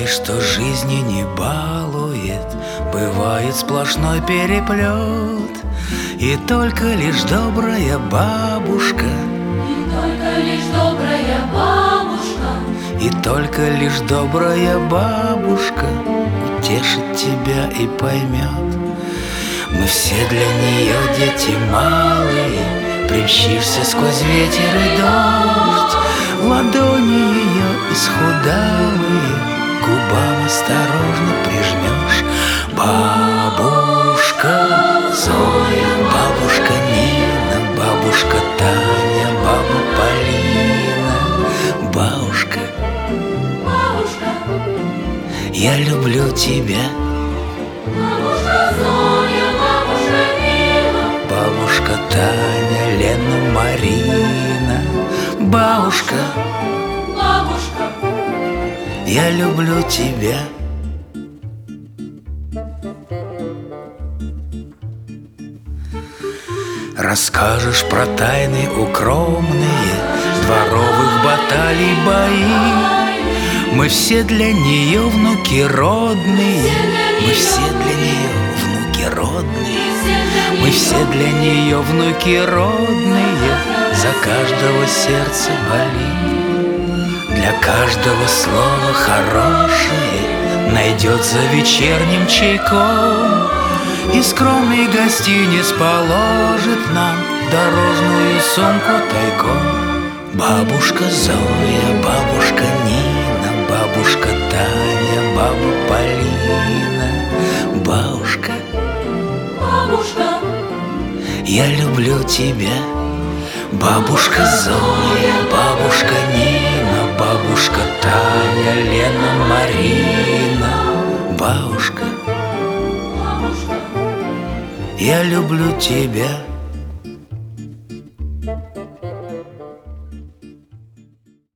Знаешь, что жизни не балует, бывает сплошной переплет. И только лишь добрая бабушка, и только лишь добрая бабушка, и только лишь добрая бабушка утешит тебя и поймет. Мы все для нее дети малые, примчишься сквозь ветер и дождь. Ладони ее исхудалые к губам осторожно прижмешь. Бабушка Зоя, бабушка Нина, бабушка Таня, баба Полина. Бабушка, бабушка, я люблю тебя. бабушка Зоя, бабушка Нина, Бабушка Таня, Лена, Марина. Бабушка, бабушка, я люблю тебя. Расскажешь про тайны укромные дворовых баталий бои. Мы все для нее внуки родные, мы все для нее внуки родные, мы все для нее внуки родные. За каждого сердце болит, для каждого слова хорошее найдется вечерним чайком. И скромный гостиниц положит нам дорожную сумку тайком. Бабушка Зоя, бабушка Нина, бабушка Таня, баба Полина. Бабушка, бабушка, я люблю тебя. Бабушка Зоя, бабушка Нина, бабушка Таня, Лена, Марина. Бабушка, бабушка, я люблю тебя.